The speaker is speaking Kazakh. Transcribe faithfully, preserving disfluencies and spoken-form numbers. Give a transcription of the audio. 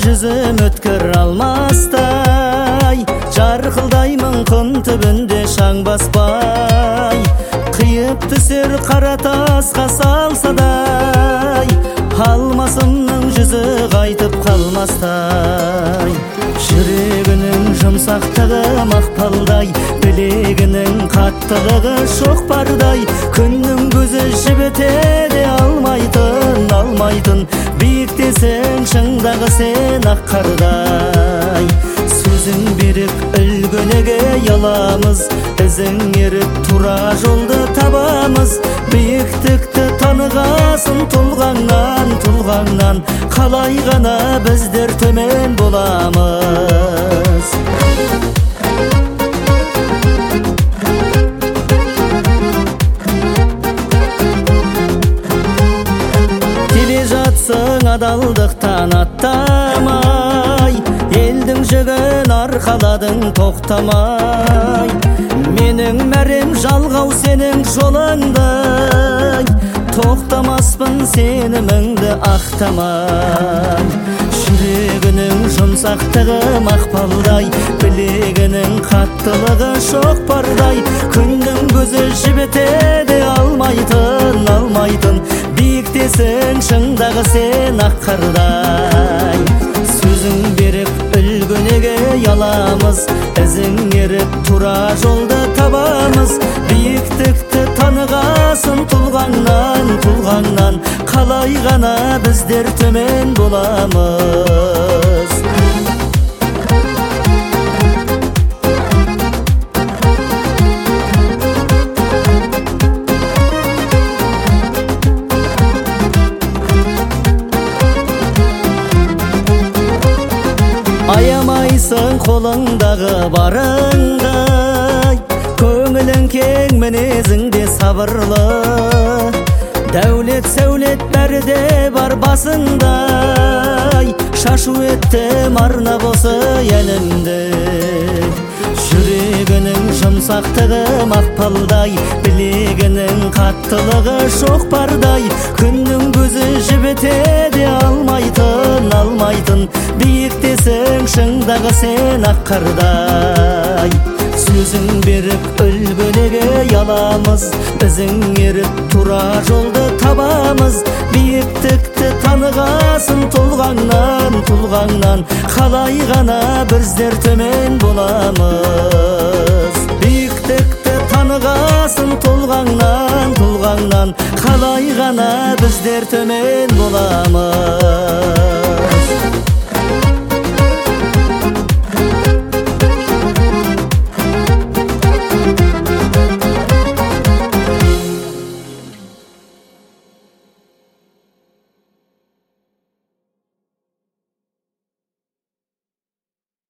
жүзім өткір алмастай, жарқылдаймын құм түбінде шаң баспай, қиып түсер қара тасқа салсадай, алмасымның жүзі қайтып қалмастай. Жүрегінің жұмсақтығы мақпалдай, білегінің қаттылығы шоқпардай, күннің көзі жібітеді алмайтын, алмайтын, биіктесің шыңдағы сен ақ қардай. Сөзің берік үлгінеге яламыз, ізің еріп тура жолды табамыз, биіктікті танығасын тұлғаңнан, тұлғаңнан, қалай ғана біздер төмен боламыз. Келе жатсың адалдықтан аттамай, елдің жүгін арқаладың тоқтамай, менің мәрем жалғау сенің жолыңдай, тоқтамаспын сеніміңді ақтамай. Жүрегінің жұмсақтығы мақпалдай, білегінің қаттылығы шоқпардай, күннің көзі жібітеді алмайтын, алмайтын, биіктесің шыңдағы сен ақ қардай. Сөзің беріп үлгінеге яламыз, ізің еріп тура жолды табамыз, биіктікті танығасын тұлғаңнан, тұлғаңнан, қалай ғана біздер төмен боламыз. Аямайсың қолыңдағы барыңдай, көңілің кең мінезіңде сабырлы, дәулет сәулет бәрі де бар басыңдай, шашу еттім арнап осы елімді. Жүрегінің жұмсақтығы мақпалдай, білегінің қаттылығы шоқпардай, күннің көзі жібітеді алмайтын, алмайтын, биіктесің шыңдағы сен ақ қардай. Сөзің беріп үлгінеге яламыз, ізің еріп тура жолды табамыз, биіктікті танығасын тұлғаңнан, тұлғаңнан, қалай ғана біздер төмен боламыз. Биіктікті танығасын тұлғаңнан, тұлғаңнан, қалай ғана біздер төмен боламыз.